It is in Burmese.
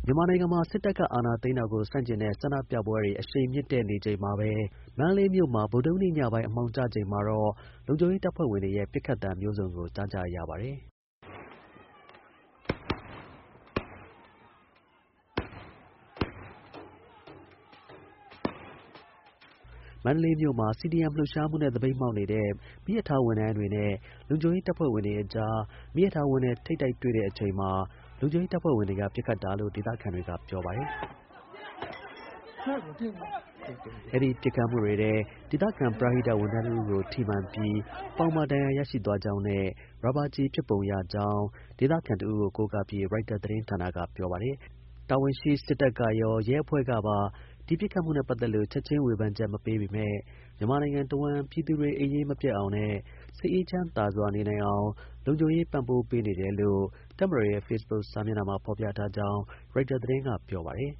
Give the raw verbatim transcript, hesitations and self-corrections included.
မြန်မာနိုင်ငံမှာ စစ်တပ်က အာဏာသိမ်းတာကို ဆန့်ကျင်တဲ့ ဆန္ဒပြပွဲတွေ အရှိန်မြင့်တက်နေချိန်မှာပဲ မန္တလေးမြို့မှာ ဗုဒ္ဓဟူးနေ့ ညပိုင်း အမှောင်ကျချိန်မှာတော့ လုံခြုံရေးတပ်ဖွဲ့ဝင်တွေရဲ့ ပစ်ခတ်သံမျိုးစုံကို ကြားကြရပါတယ်။ မန္တလေးမြို့မှာ စီဒီအမ် လှုပ်ရှားမှုနဲ့ သပိတ်မှောက်နေတဲ့ မီးရထားဝန်ထမ်းတွေနဲ့ လုံခြုံရေးတပ်ဖွဲ့ဝင်တွေအကြား မီးရထားဝင်းထဲ ထိပ်တိုက်တွေ့တဲ့အချိန်မှာ လုံခြုံရေးတပ်ဖွဲ့ဝင်တွေက ပစ်ခတ်တာလို့ ဒေသခံတွေက ပြောပါတယ်။ အဲဒီ ပစ်ခတ်မှုတွေထဲ ဒေသခံ ပရဟိတ ဝန်ထမ်းတစ်ဦးကို ထိမှန်ပြီး ပေါင်မှာ ဒဏ်ရာရရှိသွားကြောင်းနဲ့ ရာဘာကျည် ဖြစ်ပုံရကြောင်း ဒေသခံတစ်ဦးကို ကိုးကားပြီး ရိုက်တာ သတင်းဌာနက ပြောပါတယ်။ တာဝန်ရှိ စစ်တပ်ကရော ရဲအဖွဲ့ကပါ ဒီ ပစ်ခတ်မှုနဲ့ ပတ်သက်လို့ ချက်ချင်း ဝေဖန်ချက် မပေးပေမဲ့ မြန်မာနိုင်ငံတစ်ဝှမ်း ပြည်သူတွေ အိပ်ရေး မပျက်အောင်နဲ့ စိတ်အေးချမ်းသာစွာ နေနိုင်အောင် လုံခြုံရေး ပံ့ပိုးပေးနေတယ်လို့ တပ်မတော်ရဲ့ ဖေ့စ်ဘွတ် စာမျက်နှာမှာ ဖော်ပြထားကြောင်း ရိုက်တာ သတင်းက ပြောပါတယ်